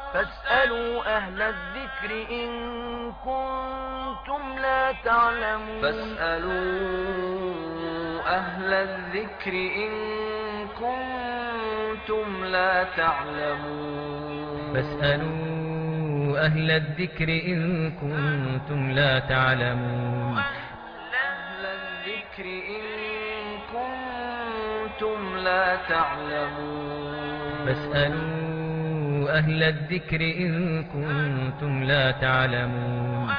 فاسألوا أهل الذكر إن كنتم لا تعلمون. أهل الذكر إن كنتم لا تعلمون. فاسألوا أهل الذكر إن كنتم لا تعلمون. أهل الذكر إن كنتم لا تعلمون. فاسألوا أهل الذكر إن كنتم لا تعلمون.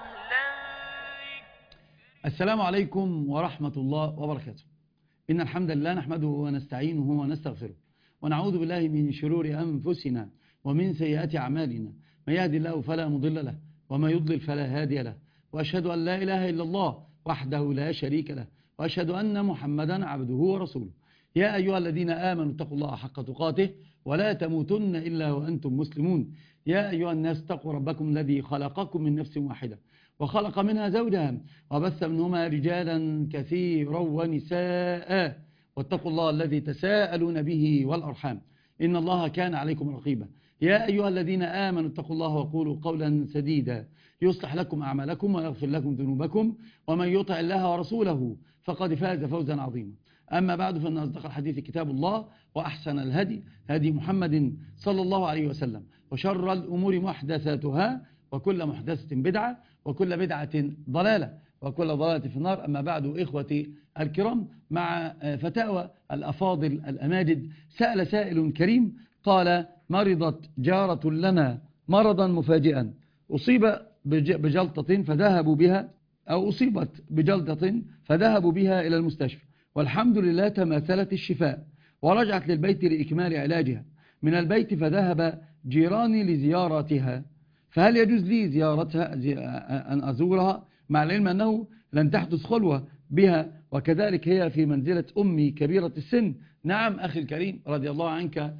السلام عليكم ورحمة الله وبركاته. إن الحمد لله نحمده ونستعينه ونستغفره ونعوذ بالله من شرور أنفسنا ومن سيئات أعمالنا، من يهدي الله فلا مضل له وما يضلل فلا هادي له، وأشهد أن لا إله إلا الله وحده لا شريك له، وأشهد أن محمدا عبده ورسوله. يا أيها الذين آمنوا اتقوا الله حق تقاته ولا تموتن إلا وأنتم مسلمون. يا أيها الناس اتقوا ربكم الذي خلقكم من نفس واحدة وخلق منها زوجها وبث منهما رجالا كثيرا ونساء، واتقوا الله الذي تساءلون به والأرحام إن الله كان عليكم رقيبا. يا أيها الذين آمنوا اتقوا الله وقولوا قولا سديدا يصلح لكم أعمالكم ويغفر لكم ذنوبكم، ومن يطع الله ورسوله فقد فاز فوزا عظيما. أما بعد، فإن أصدق الحديث كتاب الله، وأحسن الهدي هدي محمد صلى الله عليه وسلم، وشر الأمور محدثاتها، وكل محدثة بدعة، وكل بدعة ضلالة، وكل ضلالة في النار. أما بعد، إخوتي الكرام، مع فتاوى الأفاضل الأماجد، سأل سائل كريم قال: مرضت جارة لنا مرضا مفاجئا، أصيب بجلطة فذهبوا بها، أو أصيبت بجلطة فذهبوا بها إلى المستشفى، والحمد لله تماثلت الشفاء، ورجعت للبيت لإكمال علاجها. من البيت فذهب جيراني لزيارتها، فهل يجوز لي زيارتها أن أزورها، مع العلم أنه لن تحدث خلوة بها، وكذلك هي في منزلة أمي كبيرة السن؟ نعم أخي الكريم، رضي الله عنك،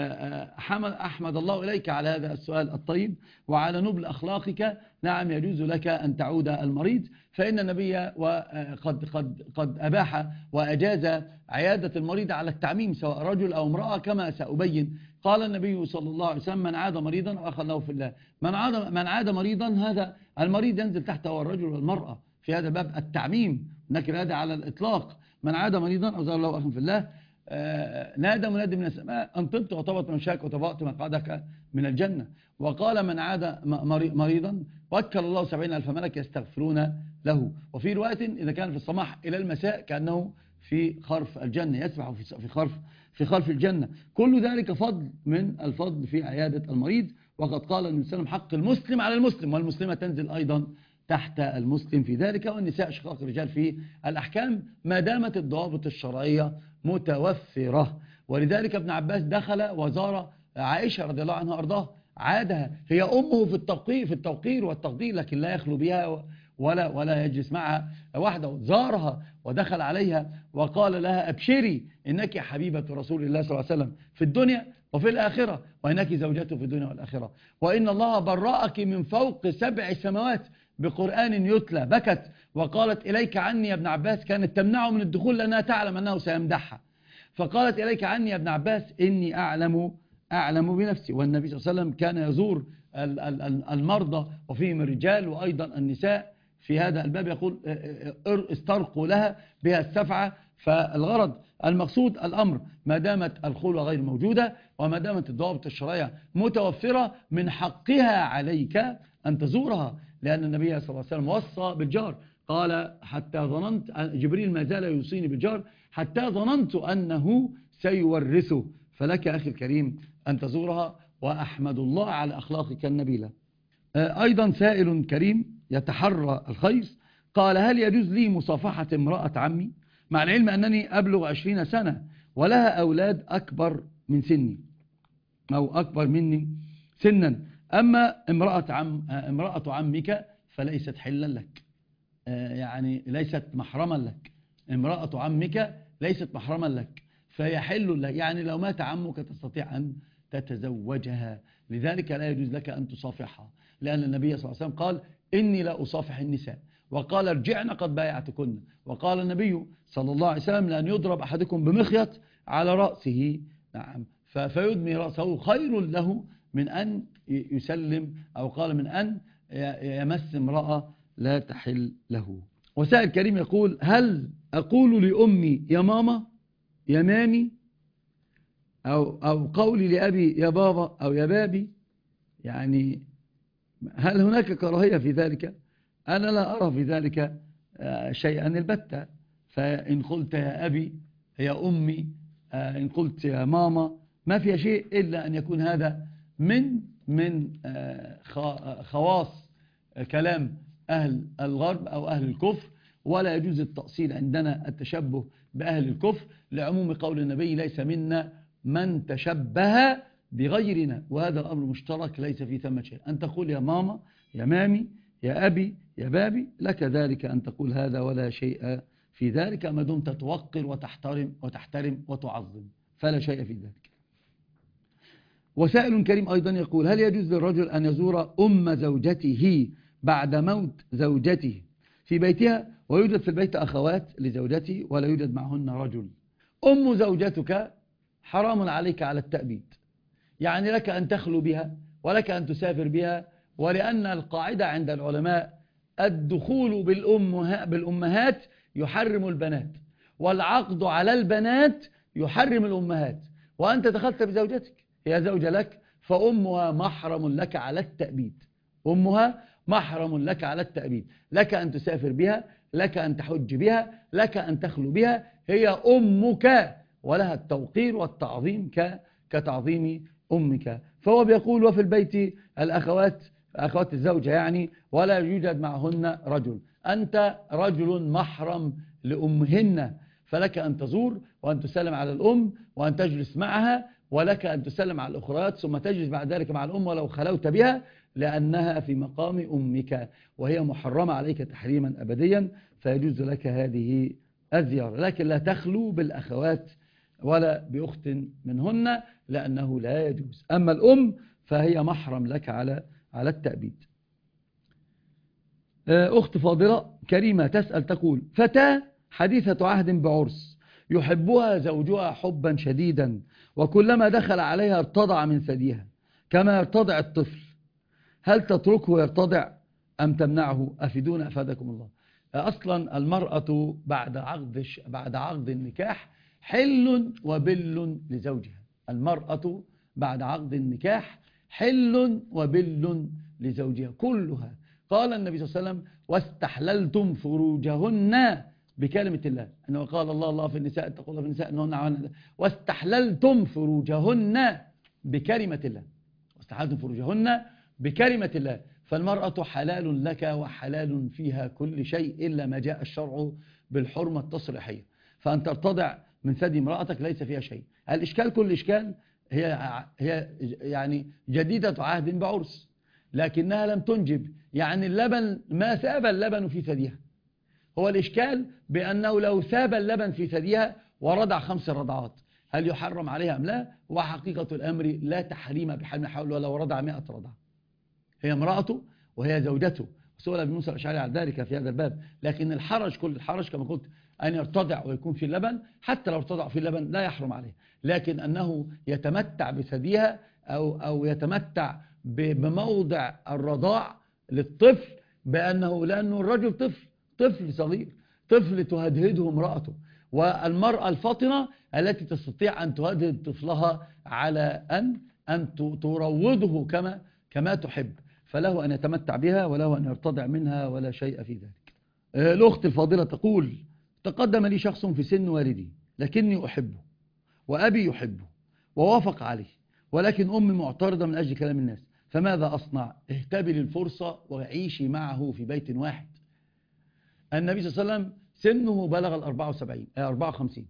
أحمد الله إليك على هذا السؤال الطيب وعلى نبل أخلاقك. نعم يجوز لك أن تعود المريض، فإن النبي قد أباح وأجاز عيادة المريض على التعميم، سواء رجل أو امرأة، كما سأبين. قال النبي صلى الله عليه وسلم: من عاد مريضا أخا له في الله. من عاد مريضا، هذا المريض ينزل تحته الرجل والمرأة في هذا باب التعميم، نكر هذا على الإطلاق. من عاد مريضا أزار له أخا في الله، نادى منادي من السماء: أن طبت وطبت مشاك وطبقت مقعدك من الجنة. وقال: من عاد مريضا وكل الله 70,000 ملك يستغفرون له. وفي رواية: إذا كان في الصباح إلى المساء كأنه في خرف الجنة، يسبح في خرف الجنة. كل ذلك فضل من الفضل في عيادة المريض. وقد قال النبي صلى الله عليه وسلم: حق المسلم على المسلم، والمسلمة تنزل أيضا تحت المسلم في ذلك، والنساء شقاق الرجال في الأحكام، ما دامت الضوابط الشرعية متوفرة. ولذلك ابن عباس دخل وزار عائشة رضي الله عنها أرضاه، عادها، هي أمه في التوقير والتقدير، لكن لا يخلو بها ولا يجلس معها وحده. زارها ودخل عليها وقال لها: أبشري، إنك حبيبة رسول الله صلى الله عليه وسلم في الدنيا وفي الآخرة، وإنك زوجته في الدنيا والآخرة، وإن الله برأك من فوق 7 سماوات بقرآن يتلى. بكت وقالت: إليك عني يا ابن عباس. كانت تمنعه من الدخول لأنها تعلم أنه سيمدحها، فقالت: إليك عني يا ابن عباس، إني أعلم بنفسي. والنبي صلى الله عليه وسلم كان يزور المرضى وفيهم الرجال وأيضا النساء في هذا الباب، يقول: استرقوا لها بها السفعة. فالغرض المقصود الأمر، ما دامت الخلوة غير موجودة وما دامت الضوابط الشرعية متوفرة، من حقها عليك أن تزورها، لأن النبي صلى الله عليه وسلم وصى بالجار. قال: حتى ظننت، جبريل ما زال يوصيني بالجار حتى ظننت أنه سيورثه. فلك أخي الكريم أن تزورها، وأحمد الله على أخلاقك النبيلة. أيضا سائل كريم يتحرى الخير قال: هل يجوز لي مصافحة امرأة عمي، مع العلم أنني أبلغ 20 سنة ولها أولاد أكبر من سني أو أكبر مني سنا، أما امرأة عمك فليست حلا لك، يعني ليست محرما لك. امرأة عمك ليست محرما لك، فيحل لك، يعني لو مات عمك تستطيع أن تتزوجها، لذلك لا يجوز لك أن تصافحها، لأن النبي صلى الله عليه وسلم قال: إني لا أصافح النساء، وقال: ارجعن قد بايعتكن. وقال النبي صلى الله عليه وسلم: لأن يضرب أحدكم بمخيط على رأسه، نعم، فيدمي رأسه خير له من أن يسلم، أو قال من أن يمس امرأة لا تحل له. وسائل كريم يقول: هل أقول لأمي يا ماما يا مامي، أو قولي لأبي يا بابا أو يا بابي؟ يعني هل هناك كراهية في ذلك؟ أنا لا أرى في ذلك شيئا البتة. فإن قلت يا أبي يا أمي، إن قلت يا ماما، ما في شيء إلا أن يكون هذا من خواص كلام أهل الغرب أو أهل الكفر، ولا يجوز التأصيل عندنا التشبه بأهل الكفر، لعموم قول النبي: ليس منا من تشبه بغيرنا. وهذا الأمر مشترك، ليس في ثمة شيء. أن تقول يا ماما يا مامي يا أبي يا بابي، لك ذلك أن تقول هذا، ولا شيء في ذلك ما دمت توقر وتحترم وتعظم، فلا شيء في ذلك. وسائل كريم أيضا يقول: هل يجوز للرجل أن يزور أم زوجته بعد موت زوجته في بيتها، ويوجد في البيت أخوات لزوجته ولا يوجد معهن رجل؟ أم زوجتك حرام عليك على التأبيد، يعني لك أن تخلو بها ولك أن تسافر بها، ولأن القاعدة عند العلماء: الدخول بالأمهات يحرم البنات، والعقد على البنات يحرم الأمهات. وأنت دخلت بزوجتك، هي زوجة لك، فأمها محرم لك على التأبيد. أمها محرم لك على التأبيد، لك أن تسافر بها، لك أن تحج بها، لك أن تخلو بها، هي أمك ولها التوقير والتعظيم كتعظيم أمك. فهو بيقول: وفي البيت الأخوات، أخوات الزوجة يعني، ولا يوجد معهن رجل. أنت رجل محرم لأمهن، فلك أن تزور وأن تسلم على الأم وأن تجلس معها، ولك أن تسلم على الأخريات ثم تجلس بعد ذلك مع الأم ولو خلوت بها، لأنها في مقام أمك وهي محرمة عليك تحريما أبديا، فيجوز لك هذه الزيارة. لكن لا تخلو بالأخوات ولا بأخت منهن، لأنه لا يجوز. أما الأم فهي محرم لك على التأبيد. أخت فاضلة كريمة تسأل تقول: فتاة حديثة عهد بعرس يحبها زوجها حبا شديدا، وكلما دخل عليها ارتضع من ثديها كما يرتضع الطفل، هل تتركه يرتضع أم تمنعه؟ أفيدونا أفادكم الله. أصلا المرأة بعد عقد النكاح حل وبل لزوجها. المرأة بعد عقد النكاح حل وبل لزوجها كلها. قال النبي صلى الله عليه وسلم: واستحللتم فروجهن بكلمة الله، أنه قال الله في النساء اتقوا الله في النساء أنهن واستحللتم فروجهن بكلمة الله، واستحللتم فروجهن بكلمة الله. فالمرأة حلال لك وحلال فيها كل شيء إلا ما جاء الشرع بالحرمة التصريحية. فأن ترتضع من ثدي امرأتك ليس فيها شيء. الإشكال كل إشكال هي يعني جديدة عهد بعرس، لكنها لم تنجب، يعني اللبن ما ثاب اللبن في ثديها. هو الإشكال بأنه لو ثاب اللبن في ثديها ورضع 5 رضعات، هل يحرم عليها أم لا؟ وحقيقة الأمر لا تحريم بحال حول ولو رضع 100 رضعة. هي امرأته وهي زوجته، سئل ابن موسى الأشعري على ذلك في هذا الباب. لكن الحرج كل الحرج كما قلت أن يرتضع ويكون في اللبن، حتى لو ارتضع في اللبن لا يحرم عليه، لكن أنه يتمتع بثديها أو يتمتع بموضع الرضاع للطفل، لأنه الرجل طفل صغير، طفل تهدهده امرأته، والمرأة الفاطنة التي تستطيع أن تهدد طفلها على أن تروضه كما تحب، فله أن يتمتع بها وله أن يرتضع منها ولا شيء في ذلك. الأخت الفاضلة تقول: تقدم لي شخص في سن والدي لكني أحبه وأبي يحبه ووافق عليه، ولكن أمي معترضة من أجل كلام الناس، فماذا أصنع؟ اهتبي الفرصة وعيشي معه في بيت واحد. النبي صلى الله عليه وسلم سنه بلغ 54،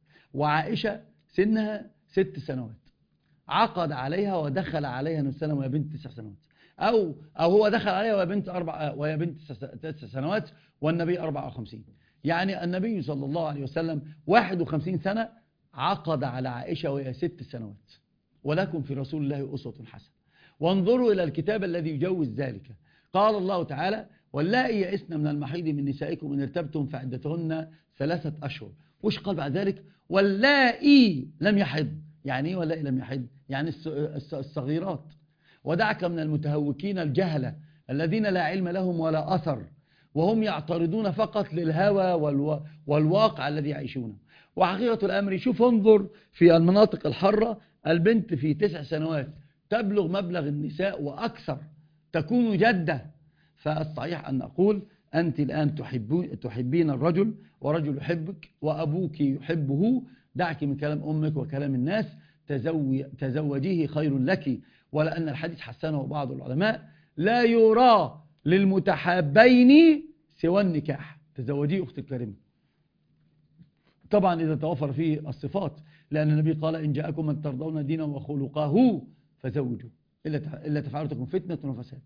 وعائشة سنها 6 سنوات، عقد عليها ودخل عليها النبي صلى الله عليه وسلم وهي بنت 9 سنوات، أو هو دخل عليها وهي بنت 9 سنوات والنبي 54. يعني النبي صلى الله عليه وسلم 51 سنة عقد على عائشة وهي 6 سنوات. ولكم في رسول الله أسوة حسنة. وانظروا إلى الكتاب الذي يجوز ذلك. قال الله تعالى: واللائي يئسن من المحيض من نسائكم إن ارتبتم فعدتهن 3 أشهر. وش قال بعد ذلك؟ واللائي لم يحض. يعني ايه واللائي لم يحض؟ يعني الصغيرات ودعك من المتهوكين الجهلة الذين لا علم لهم ولا أثر، وهم يعترضون فقط للهوى والواقع الذي يعيشونه. وحقيقة الأمر شوف انظر في المناطق الحارة، البنت في 9 سنوات تبلغ مبلغ النساء وأكثر، تكون جدة. فالصحيح أن أقول أنت الآن تحبين الرجل ورجل يحبك وأبوك يحبه، دعك من كلام أمك وكلام الناس، تزوجيه خير لك. ولأن الحديث حسنه بعض العلماء: لا يرى للمتحابين سوى النكاح. تزوجيه أختي الكريمة، طبعا إذا توفر فيه الصفات، لأن النبي قال: إن جاءكم من ترضون دينه وخلقه فزوجوه، إلا تفعلوا تكن فتنة وفساد.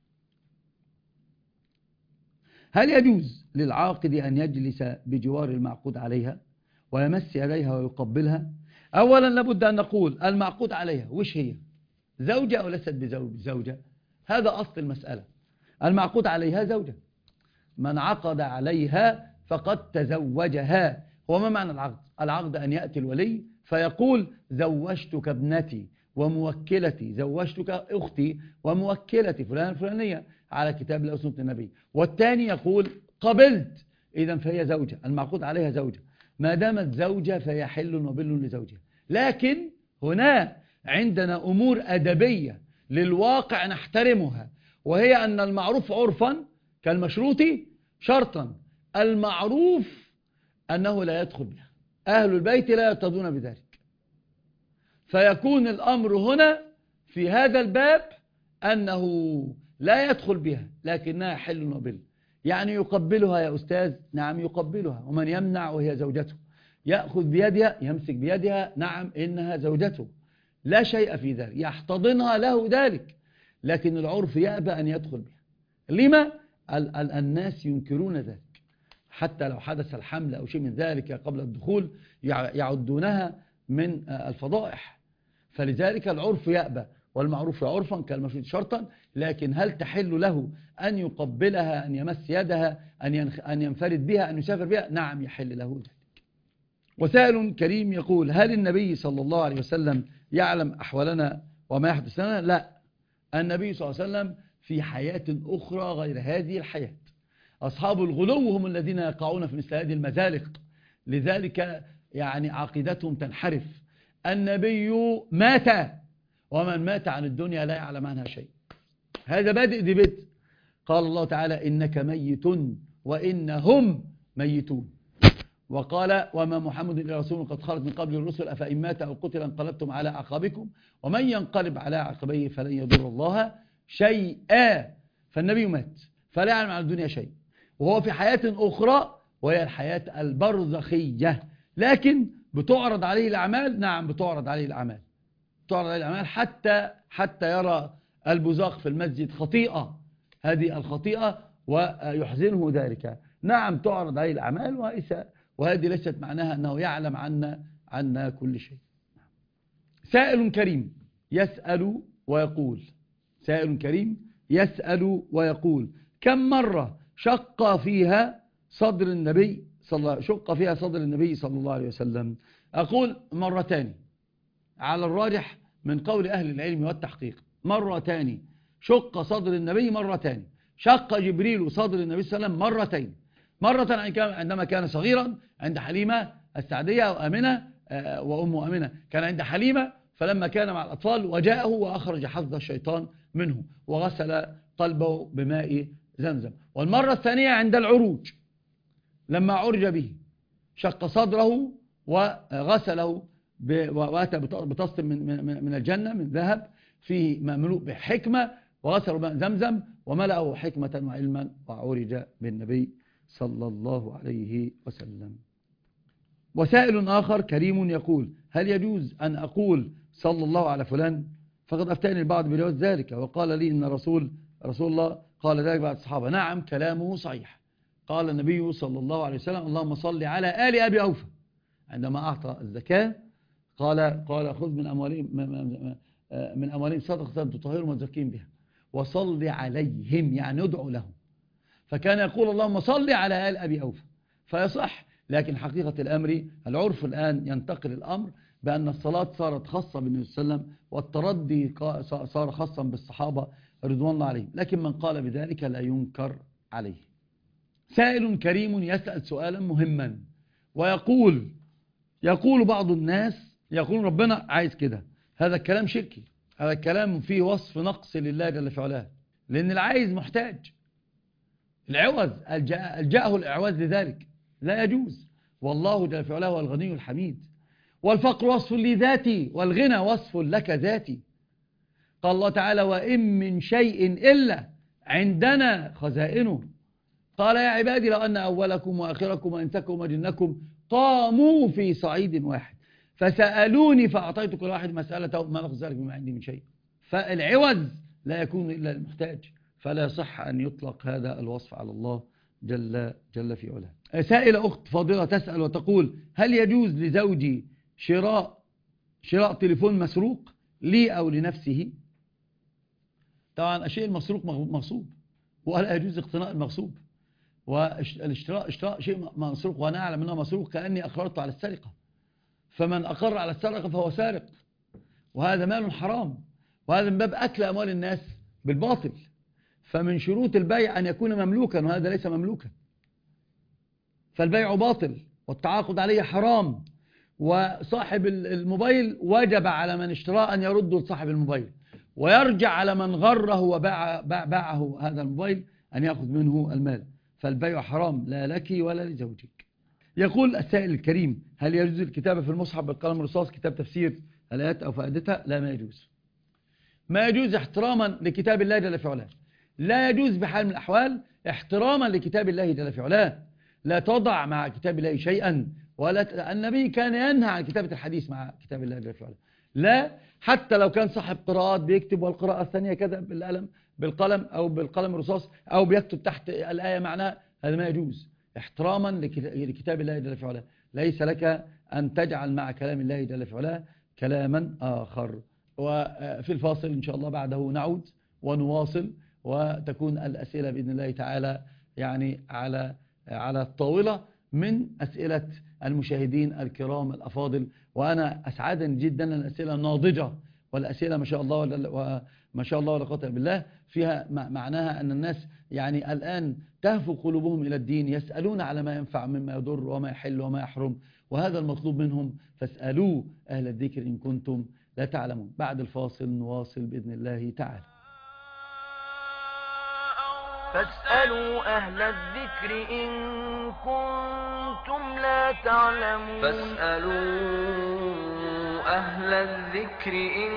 هل يجوز للعاقد أن يجلس بجوار المعقود عليها ويمس يديها ويقبلها؟ أولا لابد أن نقول المعقود عليها وش هي؟ زوجة أو ليست بزوجة؟ هذا أصل المسألة. المعقود عليها زوجة، من عقد عليها فقد تزوجها. وما معنى العقد؟ العقد أن يأتي الولي فيقول: زوجتك ابنتي وموكلتي، زوجتك أختي وموكلتي فلان الفلانية على كتاب الله وسنة النبي. والثاني يقول: قبلت، إذن فهي زوجة، المعقود عليها زوجة. ما دامت زوجة فهي حل وبل لزوجها. لكن هنا عندنا أمور أدبية للواقع نحترمها، وهي أن المعروف عرفا كالمشروط شرطا. المعروف أنه لا يدخل بها، أهل البيت لا يرتضون بذلك، فيكون الأمر هنا في هذا الباب أنه لا يدخل بها لكنها حل وبل. يعني يقبلها يا أستاذ؟ نعم يقبلها. ومن يمنع وهي زوجته؟ يأخذ بيدها، يمسك بيدها، نعم إنها زوجته، لا شيء في ذلك، يحتضنها له ذلك، لكن العرف يأبى أن يدخل بها. لما؟ الناس ينكرون ذلك، حتى لو حدث الحمل أو شيء من ذلك قبل الدخول يعدونها من الفضائح. فلذلك العرف يأبى، والمعروف عرفا كالمشروط شرطا. لكن هل تحل له أن يقبلها، أن يمس يدها، أن ينفرد بها، أن يسافر بها؟ نعم يحل له ذلك. وسائل كريم يقول: هل النبي صلى الله عليه وسلم يعلم أحوالنا وما يحدث لنا؟ لا، النبي صلى الله عليه وسلم في حياة أخرى غير هذه الحياة. أصحاب الغلو هم الذين يقعون في مثل هذه المزالق، لذلك يعني عقيدتهم تنحرف. النبي مات، ومن مات عن الدنيا لا يعلم عنها شيء. هذا بادئ دي بدء. قال الله تعالى: إنك ميت وإنهم ميتون. وقال: وما محمد إلا رسول قد خلت من قبل الرسل أفإن مات أو قتل انقلبتم على أعقابكم ومن ينقلب على عقبيه فلن يضر الله شيئا. فالنبي مات فلا يعلم عن الدنيا شيء، وهو في حياة أخرى وهي الحياة البرزخية. لكن بتعرض عليه الأعمال، نعم بتعرض عليه الأعمال، تعرض عليه الأعمال حتى يرى البزاق في المسجد خطيئة، هذه الخطيئة ويحزنه ذلك. نعم تعرض عليه الأعمال، وهذه ليست معناها أنه يعلم عنا كل شيء. سائل كريم يسأل ويقول: سائل كريم يسأل ويقول: كم مرة شق فيها صدر النبي صلى الله عليه وسلم؟ أقول مرتان على الراجح من قول أهل العلم والتحقيق، مرتان. شق صدر النبي مرتان. شق جبريل صدر النبي صلى الله عليه وسلم مرتين. مرة عندما كان صغيرا عند حليمة السعدية وأمنة وأم أمنة، كان عند حليمة، فلما كان مع الأطفال وجاءه وأخرج حظ الشيطان منه وغسل قلبه بماء زمزم. والمرة الثانية عند العروج، لما عرج به شق صدره وغسله وأتى بطست من الجنة من ذهب فيه مملوء بحكمة، وغسله بماء زمزم وملأه حكمة وعلما، وعرج بالنبي صلى الله عليه وسلم. وسائل آخر كريم يقول: هل يجوز أن أقول صلى الله على فلان؟ فقد أفتاني البعض بجواز ذلك، وقال لي إن رسول الله قال ذلك بعد الصحابة. نعم كلامه صحيح. قال النبي صلى الله عليه وسلم: اللهم صل على آل أبي أوفى. عندما أعطى الزكاة قال خذ من أموالهم صدقة تطهرهم وتزكيهم بها وصل عليهم، يعني ادعو لهم. فكان يقول: اللهم صل على آل أبي أوفى، فيصح. لكن حقيقة الأمر العرف الآن ينتقل الأمر بأن الصلاة صارت خاصة بالنبي صلى الله عليه وسلم، والتردي صار خاصا بالصحابة رضوان الله عليهم، لكن من قال بذلك لا ينكر عليه. سائل كريم يسأل سؤالا مهما يقول بعض الناس يقول ربنا عايز كده. هذا الكلام شركي، هذا الكلام فيه وصف نقص لله جل في علاه، لأن العايز محتاج. العوز ألجأه الإعواز لذلك لا يجوز، والله جل في علاه هو الغني الحميد، والفقر وصف لذاتي والغنى وصف لك ذاتي. قال الله تعالى وإن من شيء إلا عندنا خزائنه. قال يا عبادي لو أن أولكم وآخركم وإنسكم وجنكم قاموا في صعيد واحد فسألوني فأعطيت كل واحد مسألته ما نقص ذلك بما عندي من شيء. فالعوز لا يكون إلا المحتاج، فلا يصح أن يطلق هذا الوصف على الله جل في علاه. سائلة أخت فاضلة تسأل وتقول هل يجوز لزوجي شراء تليفون مسروق لي أو لنفسه؟ طبعا الشيء المسروق مغصوب، ولا يجوز اقتناء المغصوب، والاشتراء شيء مسروق وأنا أعلم أنه مسروق كأني أقررت على السرقة، فمن أقر على السرقة فهو سارق، وهذا مال حرام، وهذا من باب أكل أموال الناس بالباطل. فمن شروط البيع أن يكون مملوكا، وهذا ليس مملوكا، فالبيع باطل والتعاقد عليه حرام. وصاحب الموبايل وجب على من اشتراه أن يرده لصاحب الموبايل، ويرجع على من غره وباعه هذا الموبايل أن يأخذ منه المال. فالبيع حرام لا لك ولا لزوجك. يقول السائل الكريم هل يجوز الكتابة في المصحف بالقلم الرصاص كتاب تفسير الآيات أو فائدتها؟ لا، ما يجوز. ما يجوز احتراما لكتاب الله جل في علاه، لا يجوز بحال من الأحوال احتراما لكتاب الله جل في علاه. لا تضع مع كتاب الله شيئا، ولا النبي كان ينهى عن كتابة الحديث مع كتاب الله جل في علاه. لا، حتى لو كان صاحب قراءات بيكتب والقراءة الثانية كذا بالقلم أو بالقلم الرصاص أو بيكتب تحت الآية معناها، هذا ما يجوز احتراما لكتاب الله جل في علاه. ليس لك أن تجعل مع كلام الله جل في علاه كلاما آخر. وفي الفاصل إن شاء الله بعده نعود ونواصل، وتكون الأسئلة بإذن الله تعالى يعني على الطاولة من أسئلة المشاهدين الكرام الأفاضل. وأنا أسعدني جدا الأسئلة الناضجة، والأسئلة ما شاء الله ولا قوة إلا بالله فيها معناها أن الناس يعني الآن تهفو قلوبهم إلى الدين، يسألون على ما ينفع مما يضر وما يحل وما يحرم، وهذا المطلوب منهم. فاسألوا أهل الذكر إن كنتم لا تعلمون. بعد الفاصل نواصل بإذن الله تعالى. فاسألوا أهل الذكر إن كنتم لا تعلمون. فاسألوا أهل الذكر إن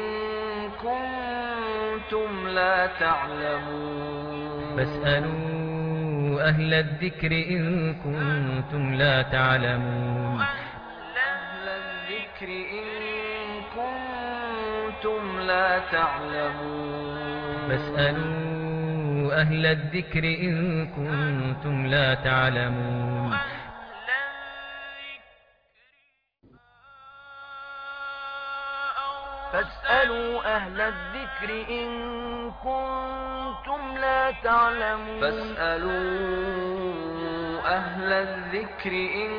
كنتم لا تعلمون. فاسألوا أهل الذكر إن كنتم لا تعلمون. أهل الذكر إن كنتم لا تعلمون. فاسألوا أهل الذكر إن كنتم لا تعلمون. فاسألوا أهل الذكر إن كنتم لا تعلمون. فاسألوا أهل الذكر إن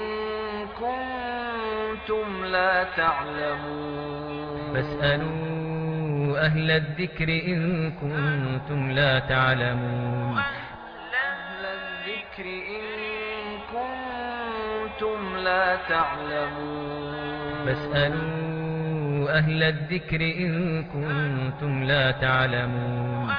كنتم لا تعلمون. فاسألوا أهل الذكر إن كنتم لا تعلمون. أهل الذكر إن كنتم لا تعلمون. فاسألوا أهل الذكر إن كنتم لا تعلمون.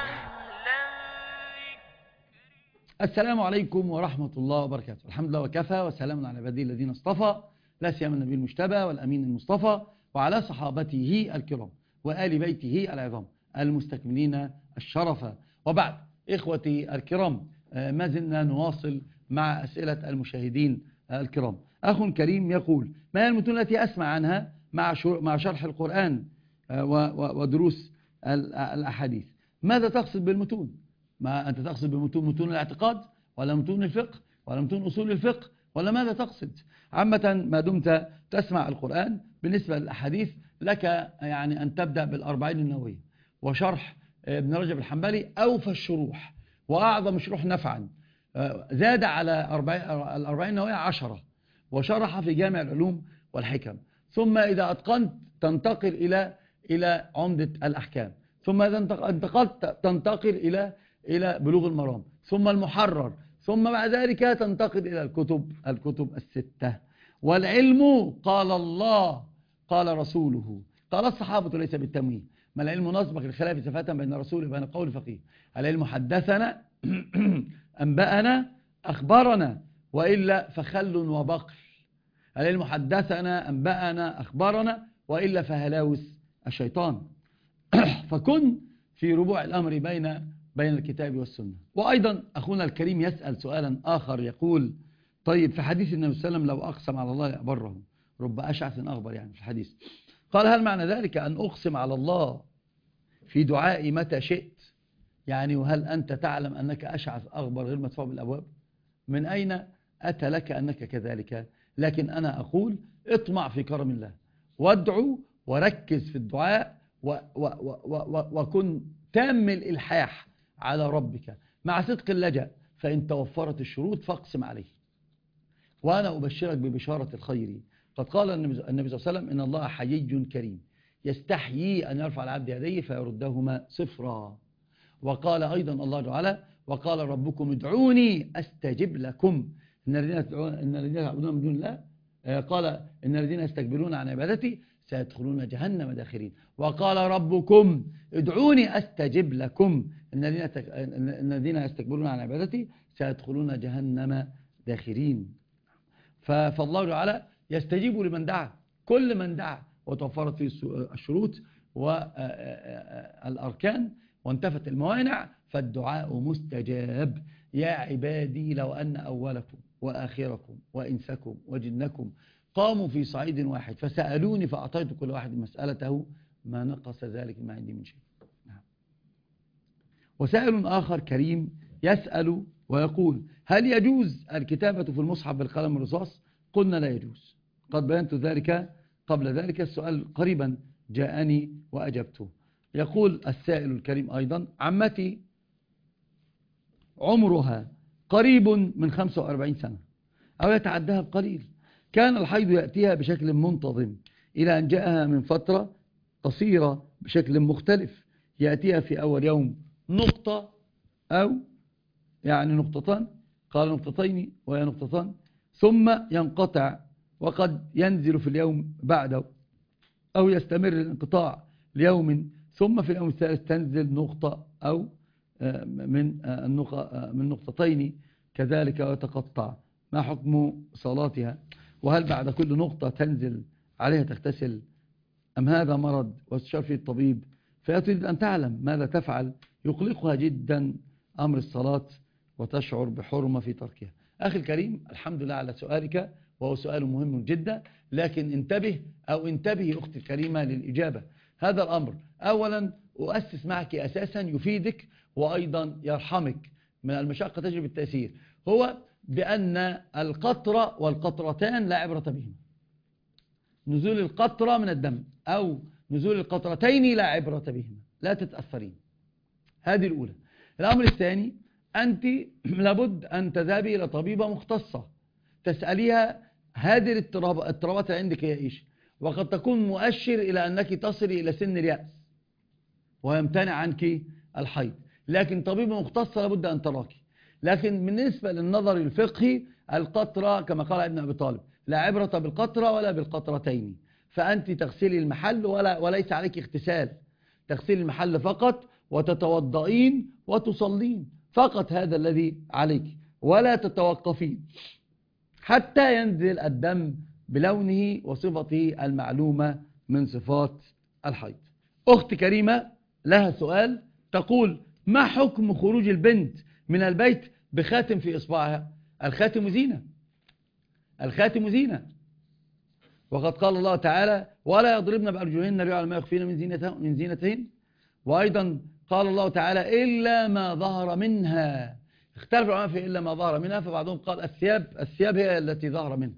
السلام عليكم ورحمة الله وبركاته. الحمد لله وكفى، وسلام على عباده الذين اصطفى، لا سيما النبي المجتبى والأمين المصطفى، وعلى صحابته الكرام وآل بيته العظام المستكملين الشرف. وبعد، إخوتي الكرام، ما زلنا نواصل مع أسئلة المشاهدين الكرام. أخ كريم يقول ما هي المتون التي أسمع عنها مع شرح القرآن ودروس الأحاديث؟ ماذا تقصد بالمتون؟ ما أنت تقصد بالمتون متون الاعتقاد، ولا متون الفقه، ولا متون أصول الفقه، ولا ماذا تقصد؟ عامة ما دمت تسمع القرآن، بالنسبة للأحاديث لك يعني أن تبدأ بالأربعين النووية وشرح ابن رجب الحنبلي أوفى الشروح وأعظم شروح نفعا، زاد على الأربعين النووية 10، وشرح في جامع العلوم والحكم. ثم إذا أتقنت تنتقل إلى عمدة الأحكام، ثم إذا انتقلت تنتقل إلى بلوغ المرام، ثم المحرر، ثم بعد ذلك تنتقل إلى الكتب الستة. والعلم قال الله قال رسوله قال الصحابة ليس بالتمويه، ما العلم نسبق الخلاف صفة بين الرسول وبين قول فقيه. العلم حدثنا أنبأنا أخبرنا وإلا فخل وبقر. العلم حدثنا أنبأنا أخبرنا وإلا فهلاوس الشيطان. فكن في ربوع الأمر بين الكتاب والسنة. وأيضا أخونا الكريم يسأل سؤالا آخر يقول: طيب في حديث النبي صلى الله عليه وسلم لو أقسم على الله أبره، رب أشعث أغبر يعني في الحديث، قال: هل معنى ذلك أن أقسم على الله في دعائي متى شئت؟ يعني وهل أنت تعلم أنك أشعث أغبر غير مدفوع بالأبواب؟ من أين أتى لك أنك كذلك؟ لكن أنا أقول اطمع في كرم الله وادعو وركز في الدعاء وكن تام الإلحاح على ربك مع صدق اللجأ، فإن توفرت الشروط فاقسم عليه. وأنا أبشرك ببشارة الخير. قد قال النبي صلى الله عليه وسلم: إن الله حيي كريم يستحيي أن يرفع العبد يديه فيردهما صفرا. وقال أيضا الله تعالى: وقال ربكم ادعوني أستجب لكم. إن الذين يعبدون من دون الله قال: إن الذين يستكبرون عن عبادتي سيدخلون جهنم داخرين. وقال ربكم ادعوني أستجب لكم. إن الذين يستكبرون عن عبادتي سيدخلون جهنم داخرين. فالله تعالى يستجيب لمن دعا، كل من دعا وتوفرت فيه الشروط والأركان وانتفت الموانع فالدعاء مستجاب. يا عبادي لو أن أولكم وآخركم وإنسكم وجنكم قاموا في صعيد واحد فسألوني فأعطيت كل واحد مسألته ما نقص ذلك ما عندي من شيء. وسائل آخر كريم يسأل ويقول: هل يجوز الكتابة في المصحف بالقلم الرصاص؟ قلنا لا يجوز، قد بينت ذلك قبل ذلك. السؤال قريبا جاءني وأجبته. يقول السائل الكريم أيضا: عمتي عمرها قريب من 45 سنة أو يتعداها بقليل، كان الحيض يأتيها بشكل منتظم إلى أن جاءها من فترة قصيرة بشكل مختلف، يأتيها في أول يوم نقطة أو يعني نقطتان، قال نقطتين وهي نقطتان، ثم ينقطع، وقد ينزل في اليوم بعده أو يستمر الانقطاع ليوم، ثم في اليوم الثالث تنزل نقطة أو من نقطتين كذلك ويتقطع. ما حكم صلاتها؟ وهل بعد كل نقطة تنزل عليها تغتسل أم هذا مرض واستشار فيه الطبيب؟ فهي تريد أن تعلم ماذا تفعل. يقلقها جدا أمر الصلاة وتشعر بحرمة في تركها. أخي الكريم، الحمد لله على سؤالك، وهو سؤال مهم جدا، لكن انتبهي أختي الكريمة للإجابة. هذا الأمر أولا أؤسس معك أساسا يفيدك وأيضا يرحمك من المشقة تجري بالتأثير، هو بأن القطرة والقطرتان لا عبرة بهما. نزول القطرة من الدم أو نزول القطرتين لا عبرة بهما، لا تتأثرين. هذه الأولى. الأمر الثاني، أنت لابد أن تذهبي إلى طبيبة مختصة تسأليها هذه الاضطرابات اللي عندك هي إيش، وقد تكون مؤشر إلى أنك تصلي إلى سن اليأس ويمتنع عنك الحيض، لكن طبيبة مختصة لابد أن تراك. لكن بالنسبة للنظر الفقهي، القطرة كما قال ابن أبي طالب لا عبرة بالقطرة ولا بالقطرتين، فأنت تغسلي المحل وليس عليك اغتسال، تغسلي المحل فقط وتتوضئين وتصلين فقط، هذا الذي عليك، ولا تتوقفين حتى ينزل الدم بلونه وصفته المعلومة من صفات الحيض. أخت كريمة لها سؤال تقول: ما حكم خروج البنت من البيت بخاتم في إصبعها؟ الخاتم زينة، الخاتم زينة، وقد قال الله تعالى: ولا يضربن بأرجلهن ليعلم ما يخفين من زينتهن. وأيضا قال الله تعالى: إلا ما ظهر منها. اختلف العلماء في إلا ما ظهر منها، فبعضهم قال الثياب هي التي ظهر منها،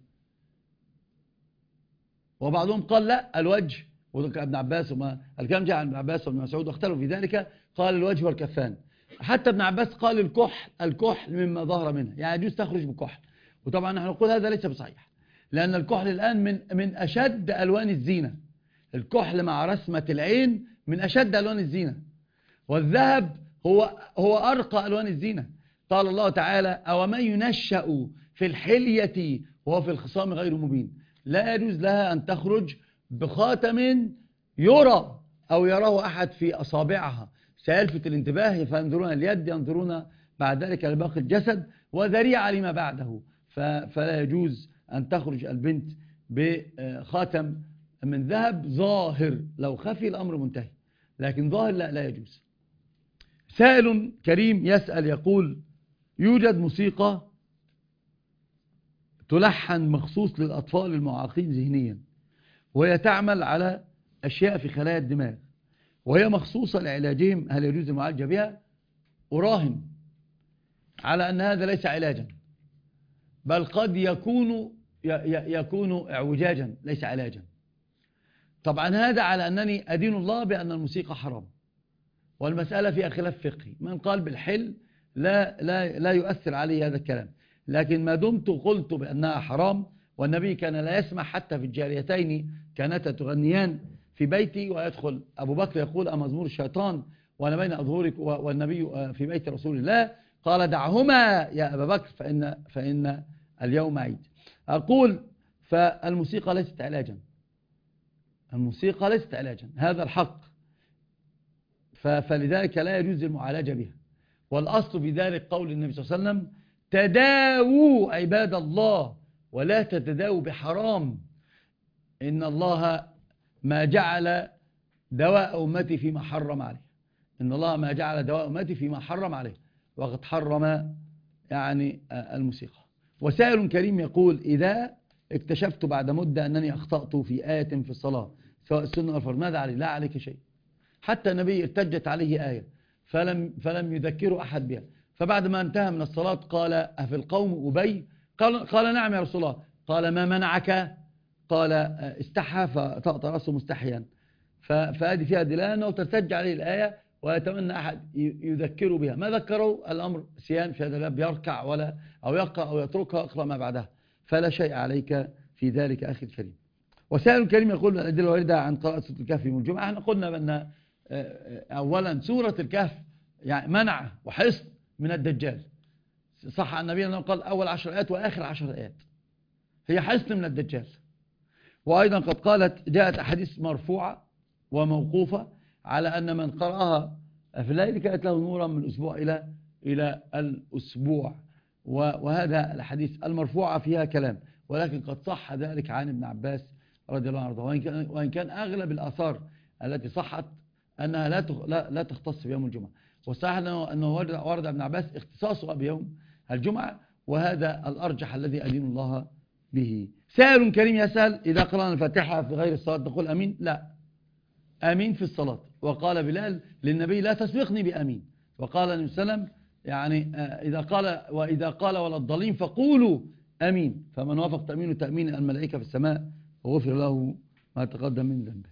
وبعضهم قال لا، الوجه، وابن عباس الكلام جاء عن ابن عباس وابن مسعود واختلفوا في ذلك، قال الوجه والكفان. حتى ابن عباس قال الكحل مما ظهر منها، يعني يجوز تخرج بكحل، وطبعا نحن نقول هذا ليس بصحيح، لأن الكحل الآن من أشد ألوان الزينة. الكحل مع رسمة العين من أشد ألوان الزينة، والذهب هو أرقى ألوان الزينة. قال الله تعالى: أو من ينشأ في الحلية وهو في الخصام غير مبين. لا يجوز لها أن تخرج بخاتم يرى أو يراه أحد في أصابعها سيلفت الانتباه، فينظرون اليد، ينظرون بعد ذلك لباقي الجسد، وذريعة لما بعده. فلا يجوز أن تخرج البنت بخاتم من ذهب ظاهر، لو خفي الأمر منتهي، لكن ظاهر لا يجوز. سائل كريم يسأل يقول: يوجد موسيقى تلحن مخصوص للأطفال المعاقين ذهنيا، وهي تعمل على أشياء في خلايا الدماغ، وهي مخصوصة لعلاجهم، هل يجوز المعالجة بها؟ أراهن على أن هذا ليس علاجا، بل قد يكون اعوجاجا ليس علاجا. طبعا هذا على أنني أدين الله بأن الموسيقى حرام، والمسألة فيها خلاف فقهي. من قال بالحل لا يؤثر عليه هذا الكلام، لكن ما دمت قلت بأنها حرام، والنبي كان لا يسمح حتى في الجاريتين كانتا تغنيان في بيتي، ويدخل أبو بكر يقول: أمزمور الشيطان وأنا بين أظهرك والنبي في بيت رسول الله، قال: دعهما يا أبا بكر فإن اليوم عيد. أقول: فالموسيقى ليست علاجا، الموسيقى ليست علاجا، هذا الحق، فلذلك لا يجوز المعالجة بها. والأصل في ذلك قول النبي صلى الله عليه وسلم: تداووا عباد الله ولا تتداووا بحرام، إن الله ما جعل دواء أمتي فيما حرم عليه، إن الله ما جعل دواء أمتي فيما حرم عليه، وقد حرم يعني الموسيقى. وسائل كريم يقول: إذا اكتشفت بعد مدة أنني أخطأت في آية في الصلاة سواء السنة أو الفرض، ماذا علي؟ لا عليك شيء. حتى النبي ارتجت عليه آية فلم يذكره أحد بها، فبعد ما انتهى من الصلاة قال: أفي القوم أبي؟ قال: نعم يا رسول الله. قال: ما منعك؟ قال: استحى فطأط رأسه مستحيا. فهذه فيها دلالة أنه ترتج عليه الآية ويتمنى أحد يذكره بها. ما ذكروا الأمر سيان في هذا الباب، يركع أو يقرأ أو يتركها، اقرأ ما بعدها، فلا شيء عليك في ذلك أخي الكريم. وسائل كريم يقول: الأدلة الواردة عن قراءة سورة الكهف يوم الجمعة. احنا قلنا بأن أولا سورة الكهف يعني منع وحصن من الدجال. صح عن النبي أنه قال: أول 10 آيات وآخر 10 آيات هي حصن من الدجال. وأيضا قد قالت جاءت أحاديث مرفوعة وموقوفة على أن من قرأها في الليل كانت له نورا من الأسبوع إلى الأسبوع. وهذا الحديث المرفوعة فيها كلام، ولكن قد صح ذلك عن ابن عباس رضي الله عنه، وإن كان أغلب الآثار التي صحت أنها لا تختص بيوم الجمعة، والصحيح أنه ورد ابن عباس اختصاصها بيوم الجمعة، وهذا الأرجح الذي أدين الله به. سائل كريم يسأل: إذا قرأنا الفاتحة في غير الصلاة نقول أمين؟ لا، آمين في الصلاة. وقال بلال للنبي: لا تسبقني بأمين. وقال النبي صلى الله عليه وسلم يعني وإذا قال ولا الضالين فقولوا أمين، فمن وافق تأمين تأمين الملائكة في السماء وغفر له ما تقدم من ذنبه.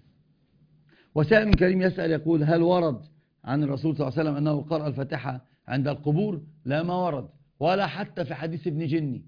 وسائل كريم يسأل يقول: هل ورد عن الرسول صلى الله عليه وسلم أنه قرأ الفاتحة عند القبور؟ لا، ما ورد، ولا حتى في حديث ابن جني.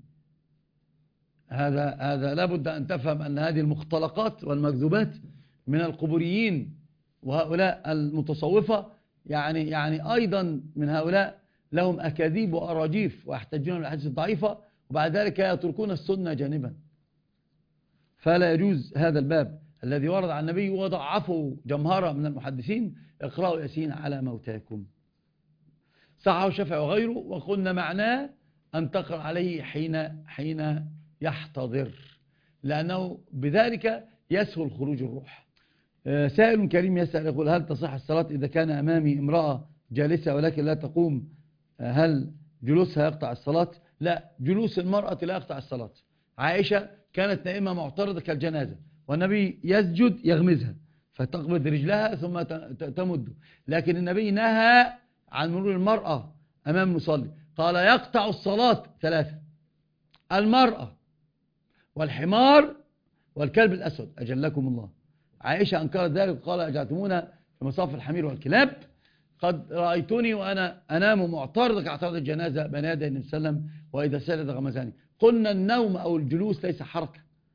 هذا لابد أن تفهم أن هذه المختلقات والمكذوبات من القبوريين، وهؤلاء المتصوفة يعني أيضا من هؤلاء لهم أكاذيب وأراجيف ويحتجون بالأحاديث الضعيفة، وبعد ذلك يتركون السنة جانبا. فلا يجوز هذا الباب الذي ورد عن النبي وضعفه جمهرة من المحدثين: اقرأوا ياسين على موتاكم. صححه الشافعي وغيره، وقلنا معناه أن تقرأ عليه حين يحتضر، لأنه بذلك يسهل خروج الروح. سائل كريم يسأل يقول: هل تصح الصلاة إذا كان أمامي امرأة جالسة ولكن لا تقوم؟ هل جلوسها يقطع الصلاة؟ لا، جلوس المرأة لا يقطع الصلاة. عائشة كانت نائمة معترضة كالجنازة، والنبي يسجد يغمزها فتقبض رجلها ثم تمد، لكن النبي نهى عن مرور المرأة أمام المصلي، قال: يقطع الصلاة 3: المرأة والحمار والكلب الأسود أجلكم الله. عائشة أنكرت ذلك وقال: أجعلتمونا في مصاف الحمير والكلاب؟ قد رأيتني وأنا أنام معترض كاعتراض الجنازة بين يدي النبي صلى الله عليه وسلم وإذا سجد غمزاني. قلنا النوم أو الجلوس ليس حركة،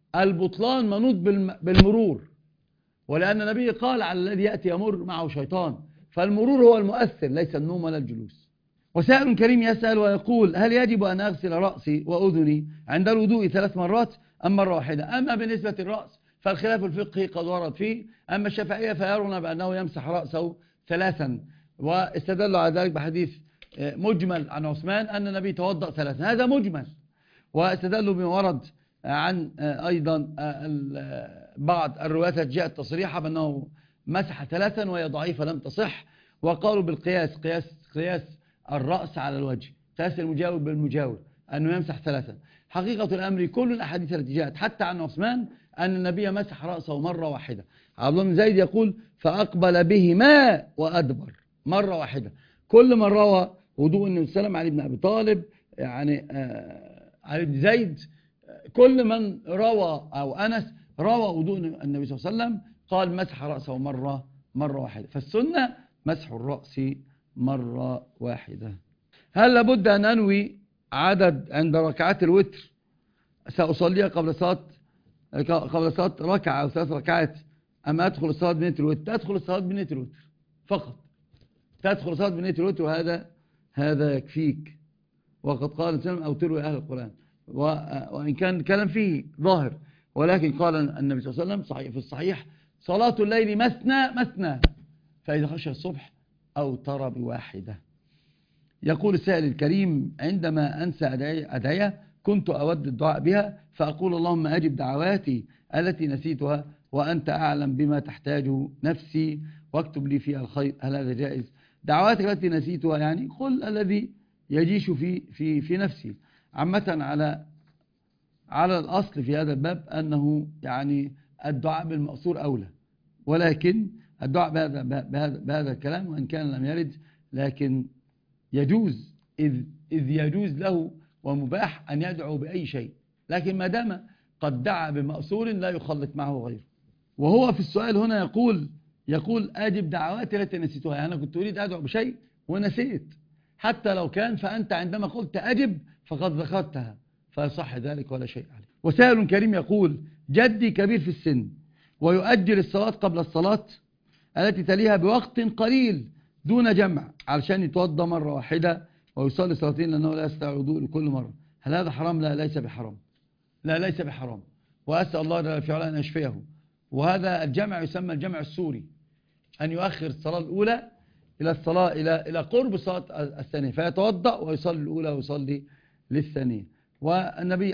البطلان منوط بالمرور، ولأن النبي قال على الذي يأتي يمر معه شيطان، فالمرور هو المؤثر ليس النوم ولا الجلوس. وسائل كريم يسأل ويقول: هل يجب أن أغسل رأسي وأذني عند الوضوء 3 مرات أم مرة واحدة؟ أما بالنسبة للرأس فالخلاف الفقهي قد ورد فيه، أما الشافعية فيرون بأنه يمسح رأسه 3، واستدلوا على ذلك بحديث مجمل عن عثمان أن النبي توضأ 3، هذا مجمل. واستدلوا بما ورد عن أيضا بعض الروايات التي جاءت تصريحا بأنه مسح 3 وهي ضعيفة لم تصح، وقالوا بالقياس، قياس الرأس على الوجه، قياس المجاور بالمجاور، أنه يمسح 3. حقيقة الأمر كل الأحاديث التي جاءت حتى عن عثمان أن النبي مسح رأسه مرة واحدة. عبد الله بن زيد يقول: فأقبل بهما وأدبر، مرة واحدة. كل من روى وضوء النبي صلى الله عليه وسلم، علي بن أبي طالب، يعني علي بن زيد، كل من روى أو أنس روى وضوء النبي صلى الله عليه وسلم قال مسح رأسه مرة واحدة. فالسنة مسح الرأس مرة واحدة. هل لابد أن أنوي عدد عند ركعات الوتر سأصليها قبل صلاة ركعة أو 3 ركعات، أم أدخل الصلاة بنية الوتر؟ تدخل الصلاة بنية الوتر فقط، تدخل الصلاة بنية الوتر، وهذا يكفيك. وقد قال الإنسان: أوتروا يا أهل القرآن. وإن كان الكلام فيه ظاهر، ولكن قال النبي صلى الله عليه وسلم صحيح في الصحيح: صلاة الليل مثنى، فإذا خشى الصبح أوتر بواحدة. يقول السائل الكريم: عندما أنسى أدعية كنت أود الدعاء بها، فأقول: اللهم أجب دعواتي التي نسيتها وأنت أعلم بما تحتاجه نفسي واكتب لي فيها الخير. هل هذا جائز؟ دعواتك التي نسيتها يعني قل الذي يجيش في نفسي. عامة على الأصل في هذا الباب أنه يعني الدعاء بالمأثور أولى، ولكن الدعاء بهذا الكلام وإن كان لم يرد، لكن يجوز، إذ يجوز له ومباح أن يدعو بأي شيء، لكن ما دام قد دعا بمأثور لا يخلط معه غيره. وهو في السؤال هنا يقول: أجب دعواتي التي نسيتها، يعني أنا كنت أريد أدعو بشيء ونسيت، حتى لو كان فأنت عندما قلت أجب فقد ذكرتها، فيصح ذلك ولا شيء عليه. وسائل كريم يقول: جدي كبير في السن ويؤجل الصلاة قبل الصلاة التي تليها بوقت قليل دون جمع علشان يتوضى مرة واحدة ويصلي صلاتين لأنه لا يستطيع الوضوء لكل مرة. هل هذا حرام؟ لا، ليس بحرام، لا ليس بحرام، وأسأل الله جل في علاه أن يشفيه. وهذا الجمع يسمى الجمع السوري، أن يؤخر الصلاة الأولى إلى قرب الصلاة الثانية، فيتوضأ ويصلي الأولى ويصلي للثانية. والنبي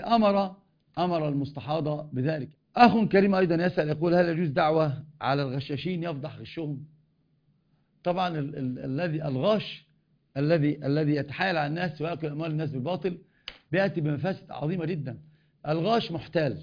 أمر المستحاضة بذلك. أخ كريم أيضا يسأل يقول: هل يجوز دعوة على الغشاشين يفضح غشهم؟ طبعا الغاش الذي يتحايل على الناس ويأكل أموال الناس بالباطل بيأتي بمفاسد عظيمة جدا. الغاش محتال،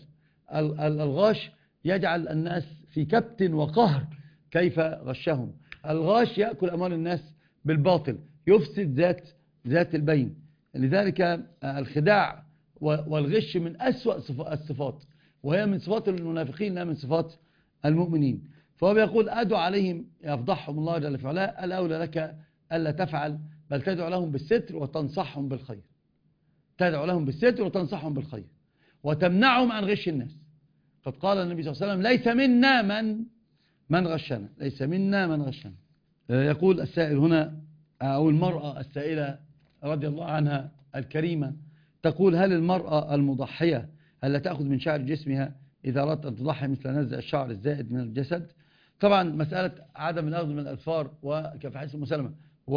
الغاش يجعل الناس في كبت وقهر كيف غشهم. الغاش يأكل أموال الناس بالباطل، يفسد ذات البين. لذلك الخداع والغش من أسوأ الصفات، وهي من صفات المنافقين لا من صفات المؤمنين. فهو بيقول: أدعو عليهم يفضحهم الله جل في علاه، الأولى لك ألا تفعل، بل تدعو لهم بالستر وتنصحهم بالخير، تدعو لهم بالستر وتنصحهم بالخير وتمنعهم عن غش الناس. قد قال النبي صلى الله عليه وسلم: ليس منا من غشنا، ليس منا من غشنا. يقول السائل هنا، أو المرأة السائلة رضي الله عنها الكريمة تقول: هل المرأة المضحية هل تأخذ من شعر جسمها إذا أردت أن تضحي مثل نزع الشعر الزائد من الجسد؟ طبعا مسألة عدم الأخذ من الأظفار وكيف حديث أم سلمة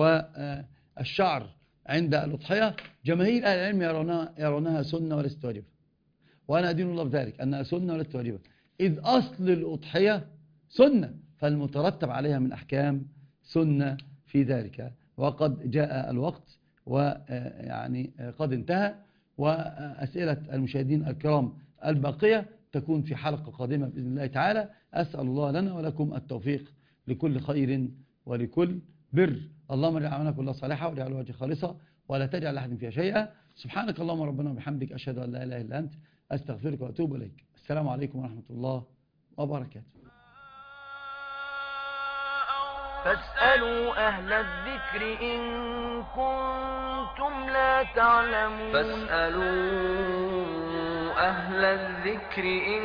والشعر عند الأضحية جماهير أهل العلم يرونها سنة وليست واجبة، وأنا أدين الله بذلك أنها سنة وليست واجبة، إذ أصل الأضحية سنة، فالمترتب عليها من أحكام سنة في ذلك. وقد جاء الوقت ويعني قد انتهى، وأسئلة المشاهدين الكرام الباقية تكون في حلقة قادمة بإذن الله تعالى. أسأل الله لنا ولكم التوفيق لكل خير ولكل بر. اللهم اجعل أعمالنا كلها صالحة واجعل وجهك خالصة ولا تجعل لأحد فيها شيئا. سبحانك اللهم ربنا وبحمدك، أشهد أن لا إله إلا أنت، أستغفرك وأتوب إليك. السلام عليكم ورحمة الله وبركاته. فاسألوا أهل الذكر إن كنتم لا تعلمون فاسألوا أهل الذكر إن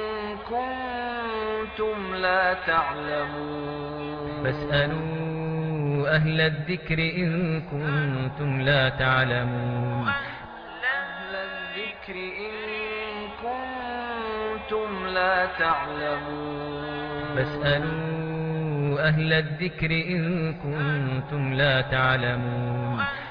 كنتم لا تعلمون فاسألوا أهل الذكر إن كنتم لا تعلمون أهل الذكر إن كنتم لا تعلمون فاسألوا أهل الذكر إن كنتم لا تعلمون